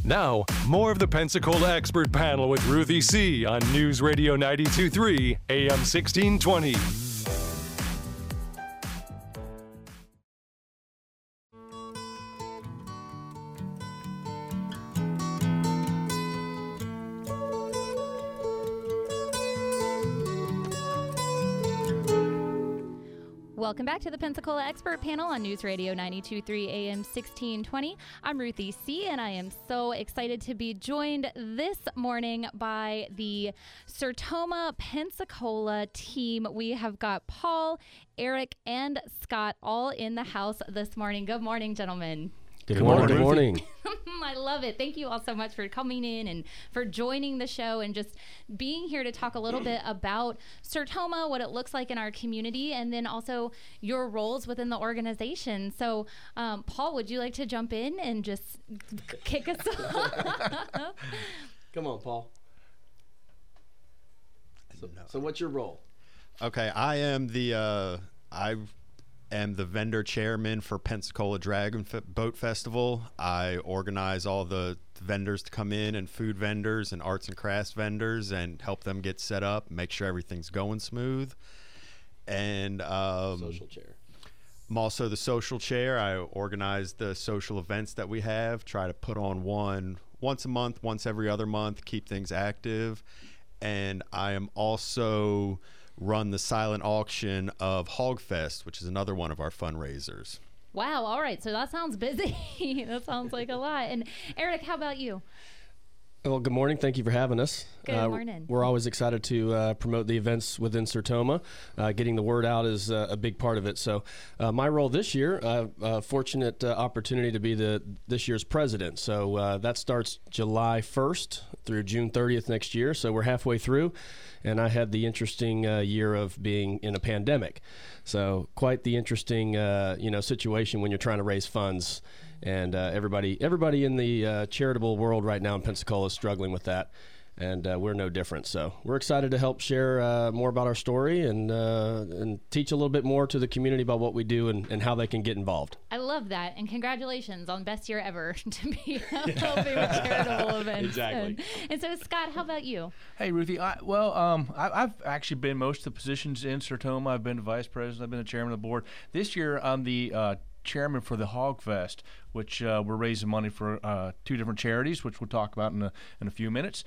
Now, more of the Pensacola Expert Panel with Ruthie C. on News Radio 92.3 AM 1620. Welcome back to the Pensacola Expert Panel on News Radio 92.3 AM 1620. I'm Ruthie C., and I am so excited to be joined this morning by the Sertoma Pensacola team. We have got Paul, Eric, and Scott all in the house this morning. Good morning, gentlemen. Good morning. Good morning. I love it. Thank you all so much for coming in and for joining the show and just being here to talk a little bit about Sertoma, what it looks like in our community, and then also your roles within the organization. So, Paul, would you like to jump in and just kick us off? Come on, Paul. So what's your role? Okay, I am the vendor chairman for Pensacola Dragon Boat Festival. I organize all the vendors to come in, and food vendors and arts and crafts vendors, and help them get set up, make sure everything's going smooth. And Social chair. I'm also the social chair. I organize the social events that we have, try to put on one once a month, once every other month, keep things active. And I am also run the silent auction of Hogfest, which is another one of our fundraisers. Wow. All right. So that sounds busy. That sounds like a lot. And Eric, how about you? Well, good morning. Thank you for having us. Good morning. We're always excited to promote the events within Sertoma. Getting the word out is a big part of it. So my role this year, fortunate opportunity to be this year's president. So that starts July 1st through June 30th next year. So we're halfway through. And I had the interesting year of being in a pandemic. So quite the interesting situation when you're trying to raise funds. And everybody in the charitable world right now in Pensacola is struggling with that, and we're no different. So we're excited to help share more about our story and teach a little bit more to the community about what we do and how they can get involved. I love that, and congratulations on best year ever to be helping with charitable events. Exactly. And so, Scott, how about you? Hey, Ruthie. I've actually been most of the positions in Sertoma. I've been the vice president. I've been the chairman of the board. This year, I'm the chairman for the Hog Fest, which we're raising money for two different charities, which we'll talk about in a few minutes.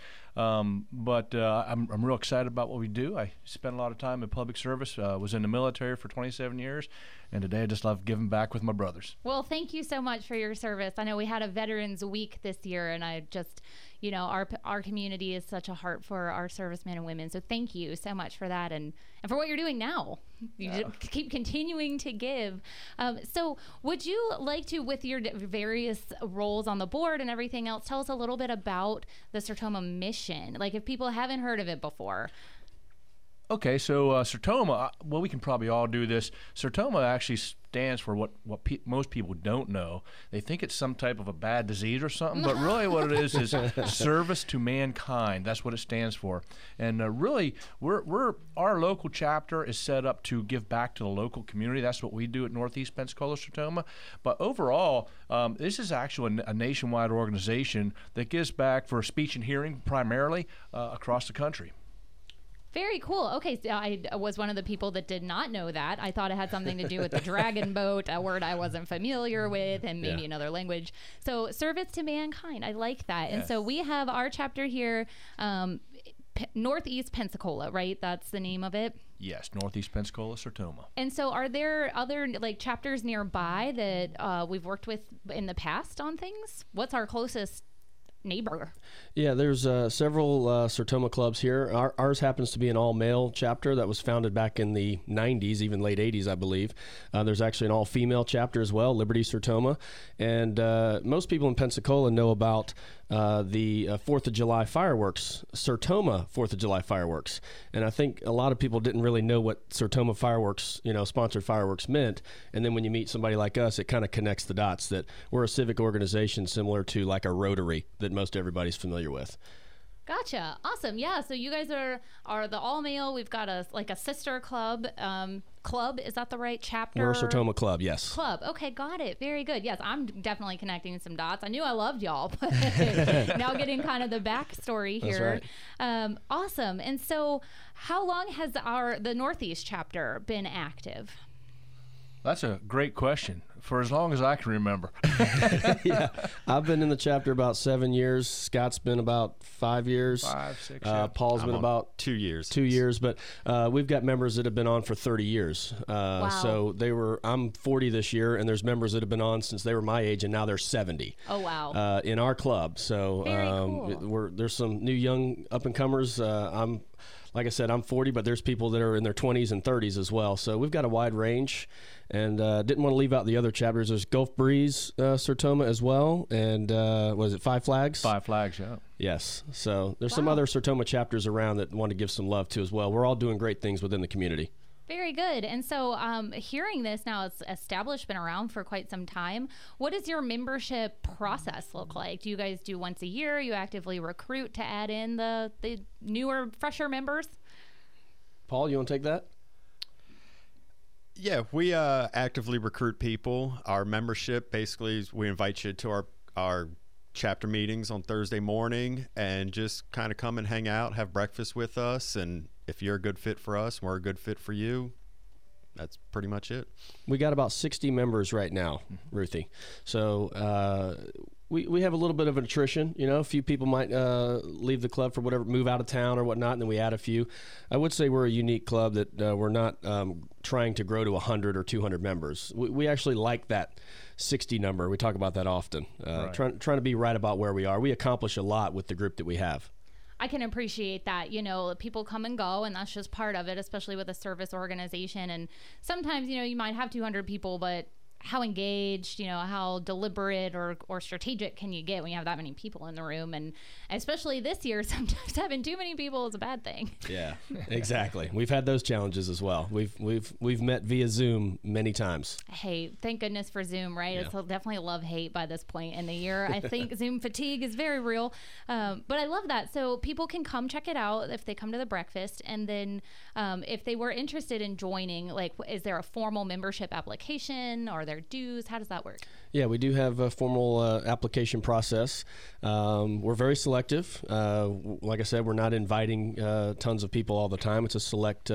But I'm real excited about what we do. I spent a lot of time in public service, was in the military for 27 years, and today I just love giving back with my brothers. Well, thank you so much for your service. I know we had a Veterans Week this year, and I just, our community is such a heart for our servicemen and women. So thank you so much for that and for what you're doing now. You just keep continuing to give. So would you like to, with your various roles on the board and everything else, tell us a little bit about the Sertoma mission? Like if people haven't heard of it before. Okay, so Sertoma, well, we can probably all do this. Sertoma actually stands for what most people don't know. They think it's some type of a bad disease or something, but really what it is service to mankind. That's what it stands for. And really, our local chapter is set up to give back to the local community. That's what we do at Northeast Pensacola Sertoma. But overall, this is actually a nationwide organization that gives back for speech and hearing primarily across the country. Very cool. Okay, so I was one of the people that did not know that. I thought it had something to do with the dragon boat, a word I wasn't familiar with, and maybe another language. So service to mankind. I like that. And so we have our chapter here, Northeast Pensacola, right? That's the name of it? Yes, Northeast Pensacola, Sertoma. And so are there other chapters nearby that we've worked with in the past on things? What's our closest neighbor? Yeah, there's several Sertoma clubs here. Ours happens to be an all-male chapter that was founded back in the 90s, even late 80s, I believe. There's actually an all-female chapter as well, Liberty Sertoma. And most people in Pensacola know about the 4th of July fireworks, Sertoma 4th of July fireworks. And I think a lot of people didn't really know what Sertoma fireworks, sponsored fireworks meant. And then when you meet somebody like us, it kind of connects the dots that we're a civic organization similar to like a Rotary that most everybody's familiar with. Gotcha. Awesome. Yeah. So you guys are the all male. We've got a sister club. Club, is that the right chapter? We're a Sertoma club, yes. Club. Okay, got it. Very good. Yes, I'm definitely connecting some dots. I knew I loved y'all, but now getting kind of the backstory here. That's right. Awesome. And so, how long has the Northeast chapter been active? That's a great question. For as long as I can remember. Yeah, I've been in the chapter about 7 years. Scott's been about 5 years. 5, 6. Paul's I'm been on about 2 years. 2 years, but we've got members that have been on for 30 years. Wow. So I'm 40 this year, and there's members that have been on since they were my age, and now they're 70. Oh wow! In our club, so Very cool. there's some new young up and comers. Like I said, I'm 40, but there's people that are in their 20s and 30s as well. So we've got a wide range, and didn't want to leave out the other chapters. There's Gulf Breeze, Sertoma as well, and was it Five Flags? Five Flags, yeah. Yes. So there's some Wow. other Sertoma chapters around that want to give some love to as well. We're all doing great things within the community. Very good. And so, hearing this now, it's established, been around for quite some time. What does your membership process look like? Do you guys do once a year? You actively recruit to add in the newer, fresher members? Paul, you want to take that? Yeah, we actively recruit people. Our membership, basically, is we invite you to our chapter meetings on Thursday morning and just kind of come and hang out, have breakfast with us, and if you're a good fit for us and we're a good fit for you, that's pretty much it. We got about 60 members right now, Ruthie. So we have a little bit of an attrition. You know, a few people might leave the club for whatever, move out of town or whatnot, and then we add a few. I would say we're a unique club that we're not trying to grow to 100 or 200 members. We actually like that 60 number. We talk about that often. Right. Trying to be right about where we are. We accomplish a lot with the group that we have. I can appreciate that. You know, people come and go, and that's just part of it, especially with a service organization. And sometimes, you know, you might have 200 people, but how engaged, you know, how deliberate or strategic can you get when you have that many people in the room? And especially this year, sometimes having too many people is a bad thing. Yeah, exactly. We've had those challenges as well. We've met via Zoom many times. Hey, thank goodness for Zoom, right? Yeah. It's definitely love-hate by this point in the year. I think Zoom fatigue is very real. But I love that. So people can come check it out if they come to the breakfast. And then if they were interested in joining, like, is there a formal membership application? Are there dues? How does that work? Yeah, we do have a formal application process. We're very selective. Like I said, we're not inviting tons of people all the time. It's a select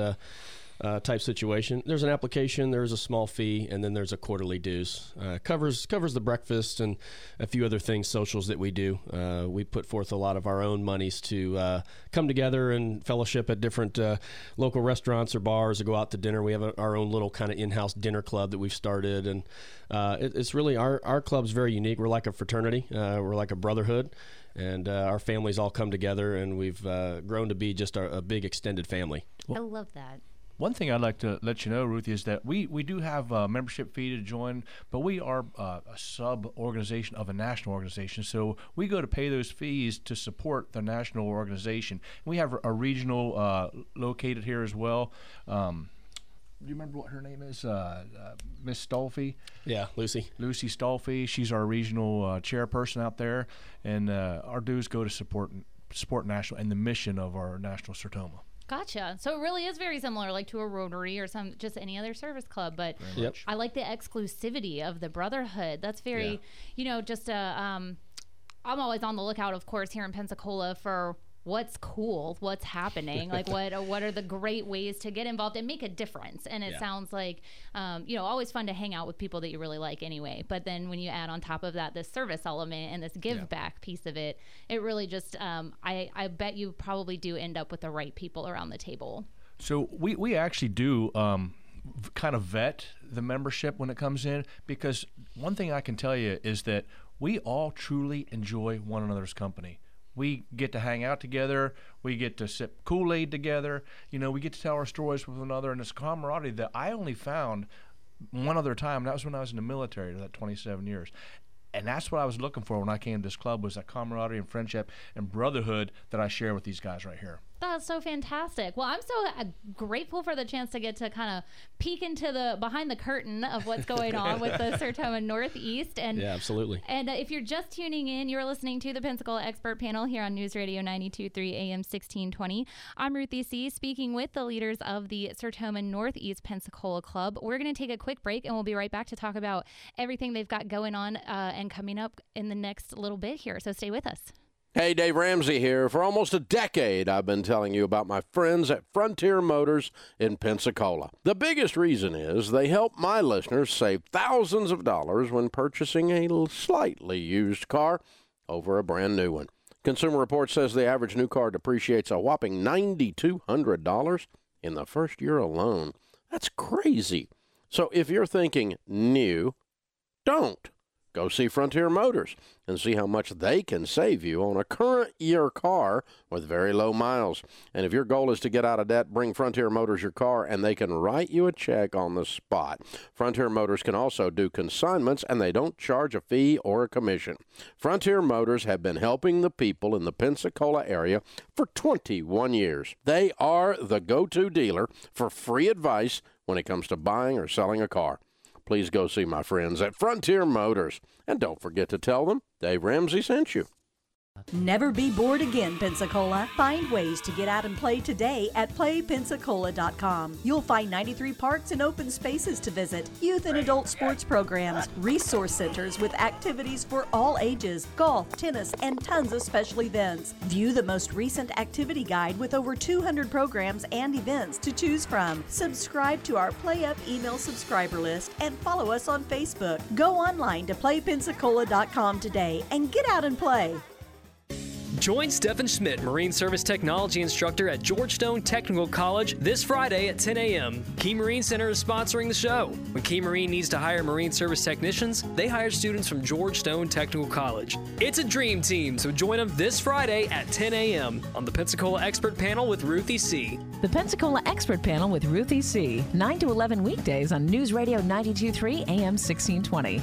type situation. There's an application, there's a small fee, and then there's a quarterly dues. Covers the breakfast and a few other things, socials that we do. We put forth a lot of our own monies to come together and fellowship at different local restaurants or bars or go out to dinner. We have our own little kind of in-house dinner club that we've started, and it's really our club's very unique. We're like a fraternity. We're like a brotherhood. And our families all come together, and we've grown to be just a big extended family. I love that. One thing I'd like to let you know, Ruthie, is that we do have a membership fee to join, but we are a sub-organization of a national organization. So we go to pay those fees to support the national organization. We have a regional located here as well. Do you remember what her name is? Miss Stolfi? Yeah, Lucy. Lucy Stolfi. She's our regional chairperson out there. And our dues go to support national and the mission of our national Sertoma. Gotcha. So it really is very similar, like to a Rotary or just any other service club. But Yep. I like the exclusivity of the brotherhood. That's very, you know, just I'm always on the lookout, of course, here in Pensacola for what's cool, what's happening, like what are the great ways to get involved and make a difference. And it sounds like, you know, always fun to hang out with people that you really like anyway. But then when you add on top of that this service element and this give back piece of it, it really just, I bet you probably do end up with the right people around the table. So we actually do kind of vet the membership when it comes in, because one thing I can tell you is that we all truly enjoy one another's company. We get to hang out together. We get to sip Kool-Aid together. You know, we get to tell our stories with one another, and it's camaraderie that I only found one other time. That was when I was in the military, that 27 years. And that's what I was looking for when I came to this club, was that camaraderie and friendship and brotherhood that I share with these guys right here. That's so fantastic. Well, I'm so grateful for the chance to get to kind of peek into the behind the curtain of what's going on with the Sertoma Northeast. And yeah, absolutely. And if you're just tuning in, you're listening to the Pensacola Expert Panel here on News Radio 92.3 AM 1620. I'm Ruthie C., speaking with the leaders of the Sertoma Northeast Pensacola Club. We're going to take a quick break, and we'll be right back to talk about everything they've got going on and coming up in the next little bit here. So stay with us. Hey, Dave Ramsey here. For almost a decade, I've been telling you about my friends at Frontier Motors in Pensacola. The biggest reason is they help my listeners save thousands of dollars when purchasing a slightly used car over a brand new one. Consumer Reports says the average new car depreciates a whopping $9,200 in the first year alone. That's crazy. So if you're thinking new, don't. Go see Frontier Motors and see how much they can save you on a current year car with very low miles. And if your goal is to get out of debt, bring Frontier Motors your car and they can write you a check on the spot. Frontier Motors can also do consignments and they don't charge a fee or a commission. Frontier Motors have been helping the people in the Pensacola area for 21 years. They are the go-to dealer for free advice when it comes to buying or selling a car. Please go see my friends at Frontier Motors. And don't forget to tell them Dave Ramsey sent you. Never be bored again, Pensacola. Find ways to get out and play today at playpensacola.com. You'll find 93 parks and open spaces to visit, youth and adult sports programs, resource centers with activities for all ages, golf, tennis, and tons of special events. View the most recent activity guide with over 200 programs and events to choose from. Subscribe to our Play Up email subscriber list and follow us on Facebook. Go online to playpensacola.com today and get out and play. Join Stephen Schmidt, Marine Service Technology Instructor at Georgetown Technical College this Friday at 10 a.m. Key Marine Center is sponsoring the show. When Key Marine needs to hire Marine Service technicians, they hire students from Georgetown Technical College. It's a dream team, so join them this Friday at 10 a.m. on the Pensacola Expert Panel with Ruthie C. The Pensacola Expert Panel with Ruthie C., 9 to 11 weekdays on News Radio 92.3 AM 1620.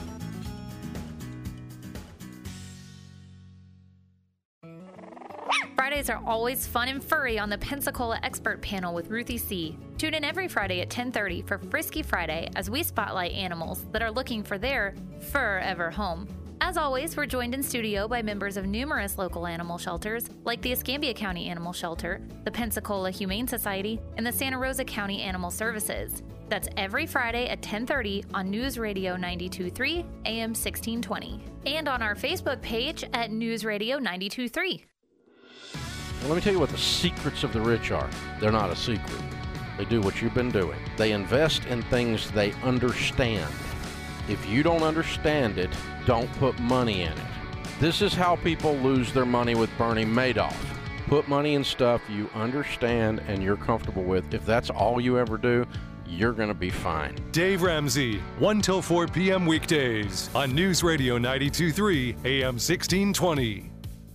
Fridays are always fun and furry on the Pensacola Expert Panel with Ruthie C. Tune in every Friday at 10:30 for Frisky Friday as we spotlight animals that are looking for their forever home. As always, we're joined in studio by members of numerous local animal shelters like the Escambia County Animal Shelter, the Pensacola Humane Society, and the Santa Rosa County Animal Services. That's every Friday at 10:30 on News Radio 92.3 AM 1620 and on our Facebook page at News Radio 92.3. Well, let me tell you what the secrets of the rich are. They're not a secret. They do what you've been doing. They invest in things they understand. If you don't understand it, don't put money in it. This is how people lose their money with Bernie Madoff. Put money in stuff you understand and you're comfortable with. If that's all you ever do, you're going to be fine. Dave Ramsey, 1 till 4 p.m. weekdays on News Radio 92.3 AM 1620.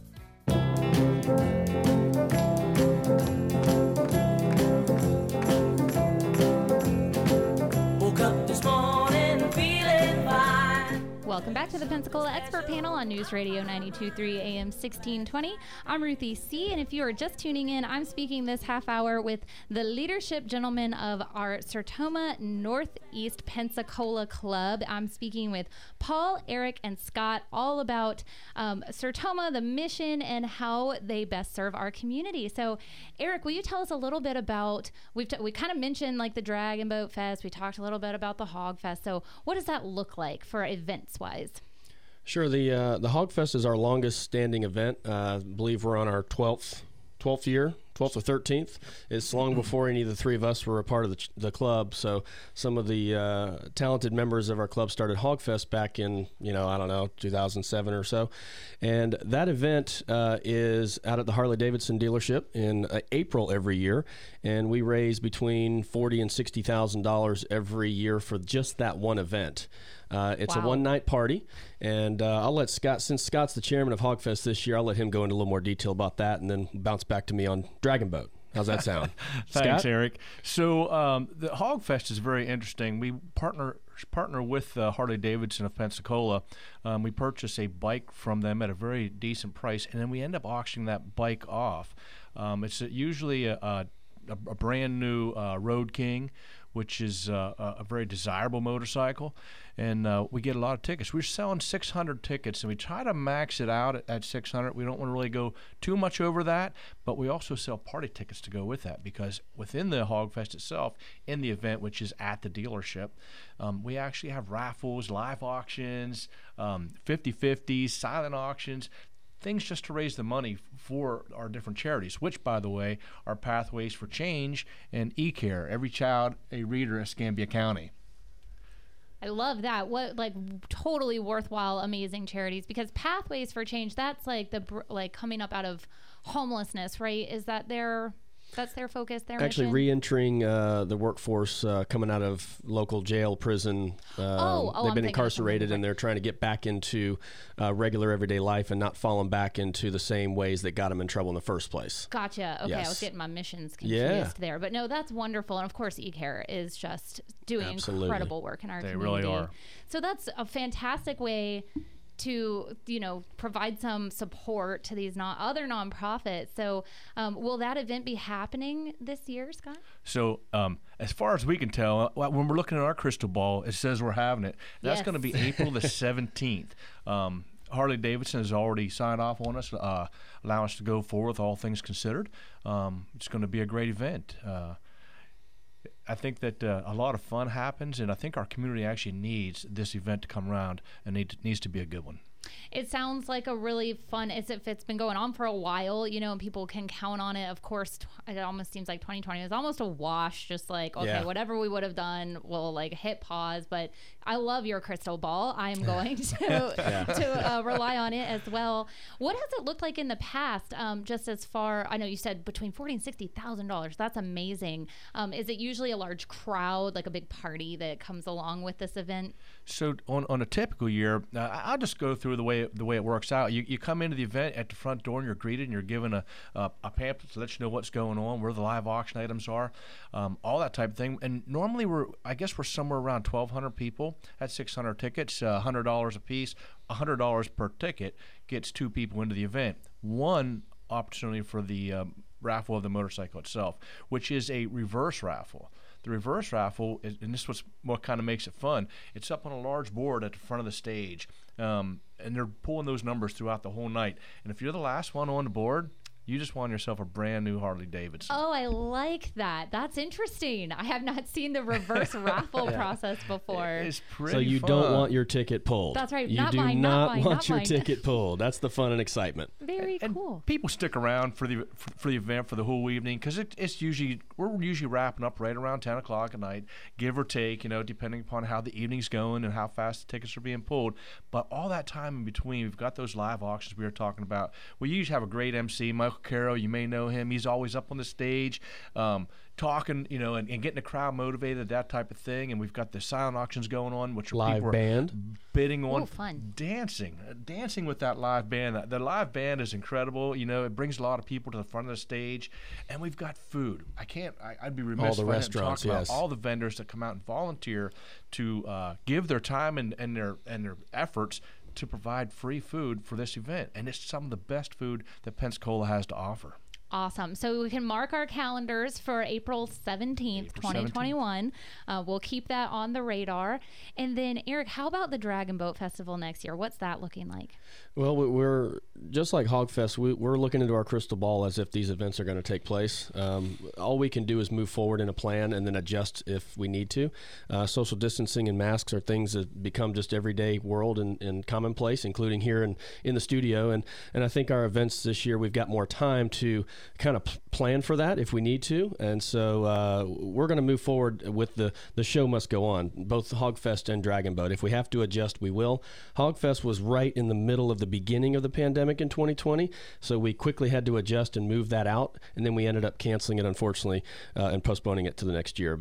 Welcome back to the Pensacola Expert Panel on News Radio 92.3 AM 1620. I'm Ruthie C., and if you are just tuning in, I'm speaking this half hour with the leadership gentlemen of our Sertoma Northeast Pensacola Club. I'm speaking with Paul, Eric, and Scott all about Sertoma, the mission, and how they best serve our community. So, Eric, will you tell us a little bit about, we kind of mentioned like the Drag and Boat Fest, we talked a little bit about the Hog Fest, so what does that look like for events-wise? Sure. The Hog Fest is our longest standing event. I believe we're on our 12th year, 12th or 13th. It's long before any of the three of us were a part of the club. So some of the talented members of our club started Hog Fest back in, 2007 or so. And that event is out at the Harley-Davidson dealership in April every year. And we raise between $40,000 and $60,000 every year for just that one event. It's a one-night party, and I'll let Scott, since Scott's the chairman of Hog Fest this year, I'll let him go into a little more detail about that and then bounce back to me on Dragon Boat. How's that sound? Thanks, Scott? Eric. So the Hog Fest is very interesting. We partner with Harley-Davidson of Pensacola. We purchase a bike from them at a very decent price, and then we end up auctioning that bike off. It's usually a brand new Road King, which is a very desirable motorcycle, and we get a lot of tickets. We're selling 600 tickets, and we try to max it out at 600. We don't want to really go too much over that, but we also sell party tickets to go with that, because within the Hog Fest itself, in the event, which is at the dealership, we actually have raffles, live auctions, 50-50s, silent auctions, things just to raise the money for our different charities, which, by the way, are Pathways for Change and eCare, Every Child a Reader, Escambia County. I love that. What, like, totally worthwhile, amazing charities, because Pathways for Change, that's like coming up out of homelessness, right? Is that that's their focus, their actually mission? re-entering the workforce, coming out of local jail, prison. They've been incarcerated, and they're trying to get back into regular everyday life and not falling back into the same ways that got them in trouble in the first place. Gotcha. Okay, Yes. I was getting my missions confused there. But no, that's wonderful. And of course, eCare is just doing incredible work in our community. They really are. So that's a fantastic way to, provide some support to these other nonprofits. So will that event be happening this year, Scott? So as far as we can tell, when we're looking at our crystal ball, it says we're having it. That's going to be April the 17th. Harley-Davidson has already signed off on us, allow us to go forward, all things considered. It's going to be a great event. I think that a lot of fun happens, and I think our community actually needs this event to come around, and needs to be a good one. It sounds like a really fun, as if it's been going on for a while, and people can count on it. Of course, it almost seems like 2020 is almost a wash, just like, okay, whatever we would have done, we'll hit pause. But I love your crystal ball. I'm going to rely on it as well. What has it looked like in the past, just as far, I know you said between $40,000 and $60,000. That's amazing. Is it usually a large crowd, like a big party that comes along with this event? So on a typical year, I'll just go through the way it works out. You come into the event at the front door, and you're greeted, and you're given a pamphlet to let you know what's going on, where the live auction items are, all that type of thing. And normally we're somewhere around 1,200 people at 600 tickets, $100 a piece. $100 per ticket gets 2 people into the event. One opportunity for the raffle of the motorcycle itself, which is a reverse raffle. The reverse raffle, and this is what kind of makes it fun, it's up on a large board at the front of the stage, and they're pulling those numbers throughout the whole night. And if you're the last one on the board, you just won yourself a brand new Harley-Davidson. Oh, I like that. That's interesting. I have not seen the reverse raffle process before. It's pretty So you fun. don't want your ticket pulled. That's right. You Not do mine, not not mine, want not your mine. ticket pulled. That's the fun and excitement. Very cool. People stick around for the event for the whole evening, because we're usually wrapping up right around 10 o'clock at night, give or take, depending upon how the evening's going and how fast the tickets are being pulled. But all that time in between, we've got those live auctions we were talking about. We usually have a great MC, Michael Carroll. You may know him. He's always up on the stage, talking, and getting the crowd motivated, that type of thing. And we've got the silent auctions going on, which Live people band. are bidding on. Ooh, fun. Dancing with that live band. The live band is incredible. It brings a lot of people to the front of the stage, and we've got food. I'd be remiss All the if I didn't restaurants, talk about yes. all the vendors that come out and volunteer to give their time and their efforts to provide free food for this event. And it's some of the best food that Pensacola has to offer. Awesome. So we can mark our calendars for April 17th, 2021. We'll keep that on the radar. And then, Eric, how about the Dragon Boat Festival next year? What's that looking like? Well, we're just like Hogfest. We're looking into our crystal ball as if these events are going to take place. All we can do is move forward in a plan and then adjust if we need to. Social distancing and masks are things that become just everyday world and commonplace, including here in the studio. And I think our events this year, we've got more time to kind of plan for that if we need to. And so we're going to move forward with the show must go on, both Hogfest and Dragon Boat. If we have to adjust, we will. Hogfest was right in the middle of the beginning of the pandemic in 2020, so we quickly had to adjust and move that out, and then we ended up canceling it, unfortunately, and postponing it to the next year. But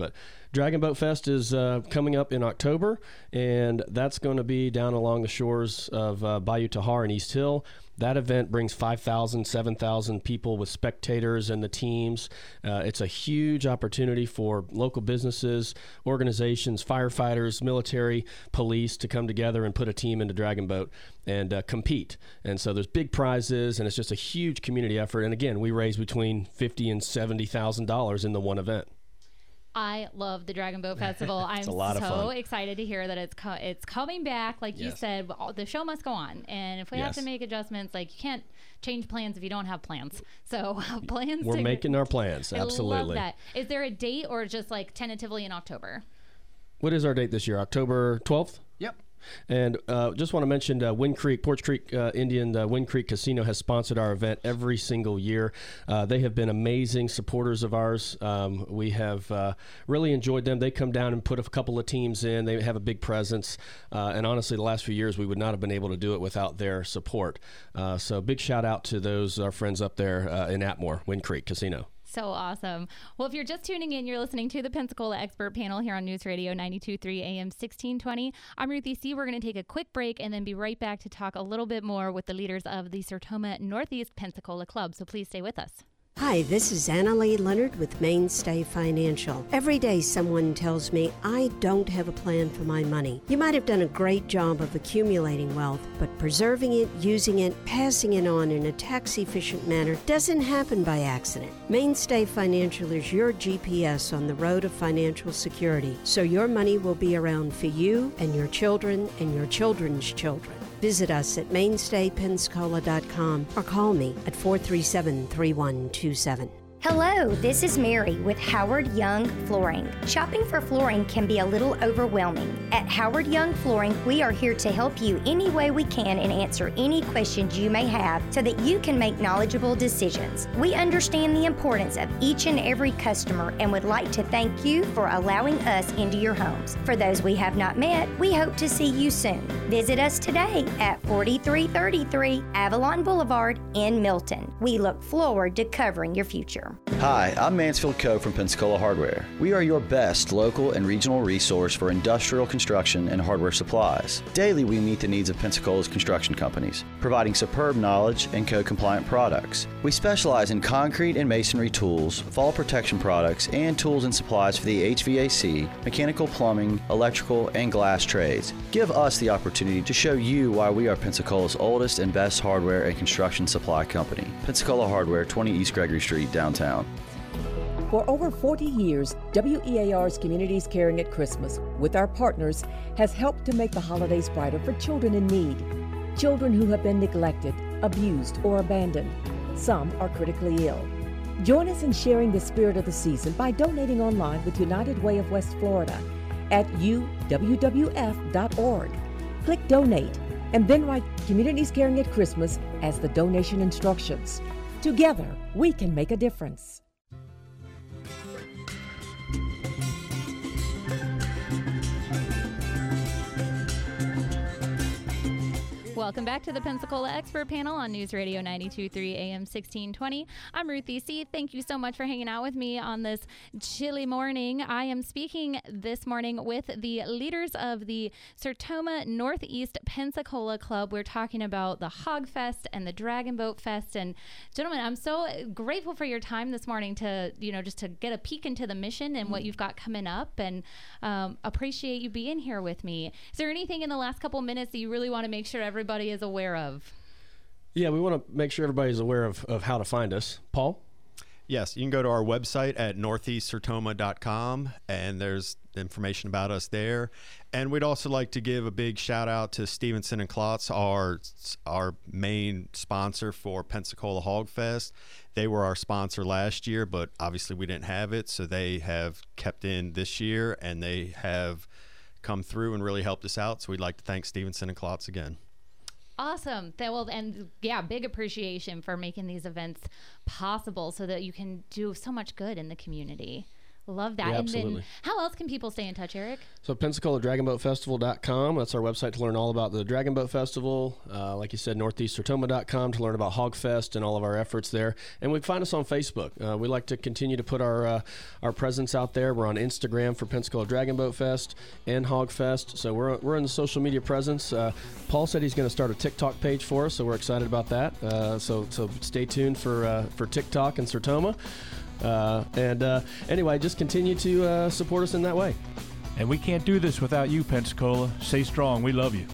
Dragon Boat Fest is coming up in October, and that's going to be down along the shores of Bayou Tahar and East Hill. That event brings 5,000, 7,000 people with spectators and the teams. It's a huge opportunity for local businesses, organizations, firefighters, military, police to come together and put a team into Dragon Boat and compete. And so there's big prizes, and it's just a huge community effort. And again, we raise between $50,000 and $70,000 in the one event. I love the Dragon Boat Festival. I'm so excited to hear that it's coming back. Like you said, the show must go on. And if we have to make adjustments, like you can't change plans if you don't have plans. So plans. We're making our plans. Absolutely. I love that. Is there a date or just like tentatively in October? What is our date this year? October 12th? Yep. And just want to mention Wind Creek, Porch Creek Indian Wind Creek Casino has sponsored our event every single year. They have been amazing supporters of ours. We have really enjoyed them. They come down and put a couple of teams in. They have a big presence. And honestly, the last few years, we would not have been able to do it without their support. So big shout out to our friends up there in Atmore, Wind Creek Casino. So awesome. Well, if you're just tuning in, you're listening to the Pensacola Expert Panel here on News Radio 92.3 AM 1620. I'm Ruthie C. We're going to take a quick break and then be right back to talk a little bit more with the leaders of the Sertoma Northeast Pensacola Club. So please stay with us. Hi, this is Anna Lee Leonard with Mainstay Financial. Every day someone tells me I don't have a plan for my money. You might have done a great job of accumulating wealth, but preserving it, using it, passing it on in a tax-efficient manner doesn't happen by accident. Mainstay Financial is your GPS on the road of financial security, so your money will be around for you and your children and your children's children. Visit us at mainstaypensacola.com or call me at 437-3127. Hello, this is Mary with Howard Young Flooring. Shopping for flooring can be a little overwhelming. At Howard Young Flooring, we are here to help you any way we can and answer any questions you may have so that you can make knowledgeable decisions. We understand the importance of each and every customer and would like to thank you for allowing us into your homes. For those we have not met, we hope to see you soon. Visit us today at 4333 Avalon Boulevard in Milton. We look forward to covering your future. Hi, I'm Mansfield Coe from Pensacola Hardware. We are your best local and regional resource for industrial construction and hardware supplies. Daily, we meet the needs of Pensacola's construction companies, providing superb knowledge and code-compliant products. We specialize in concrete and masonry tools, fall protection products, and tools and supplies for the HVAC, mechanical plumbing, electrical, and glass trades. Give us the opportunity to show you why we are Pensacola's oldest and best hardware and construction supply company. Pensacola Hardware, 20 East Gregory Street, downtown. For over 40 years, WEAR's Communities Caring at Christmas, with our partners, has helped to make the holidays brighter for children in need. Children who have been neglected, abused, or abandoned. Some are critically ill. Join us in sharing the spirit of the season by donating online with United Way of West Florida at uwwf.org. Click Donate and then write Communities Caring at Christmas as the donation instructions. Together, we can make a difference. Welcome back to the Pensacola Expert Panel on News Radio 92.3 AM 1620. I'm Ruthie C. Thank you so much for hanging out with me on this chilly morning. I am speaking this morning with the leaders of the Sertoma Northeast Pensacola Club. We're talking about the Hog Fest and the Dragon Boat Fest. And gentlemen, I'm so grateful for your time this morning to, just to get a peek into the mission and what you've got coming up, and appreciate you being here with me. Is there anything in the last couple minutes that you really want to make sure everybody is aware of? Yeah, we want to make sure everybody's aware of how to find us. Paul? Yes, you can go to our website at northeastsertoma.com, and there's information about us there. And we'd also like to give a big shout out to Stevenson and Klotz, our main sponsor for Pensacola Hog Fest. They were our sponsor last year, but obviously we didn't have it, so they have kept in this year, and they have come through and really helped us out. So we'd like to thank Stevenson and Klotz again. Awesome. Big appreciation for making these events possible so that you can do so much good in the community. Love that. Yeah, and absolutely. then how else can people stay in touch, Eric? So PensacolaDragonBoatFestival.com. That's our website to learn all about the Dragon Boat Festival. Like you said, NortheastSertoma.com to learn about HogFest and all of our efforts there. And we find us on Facebook. We like to continue to put our presence out there. We're on Instagram for Pensacola Dragon Boat Fest and HogFest. So we're in the social media presence. Paul said he's going to start a TikTok page for us, so we're excited about that. So stay tuned for TikTok and Sertoma. Anyway, just continue to support us in that way. And we can't do this without you, Pensacola. Stay strong. We love you.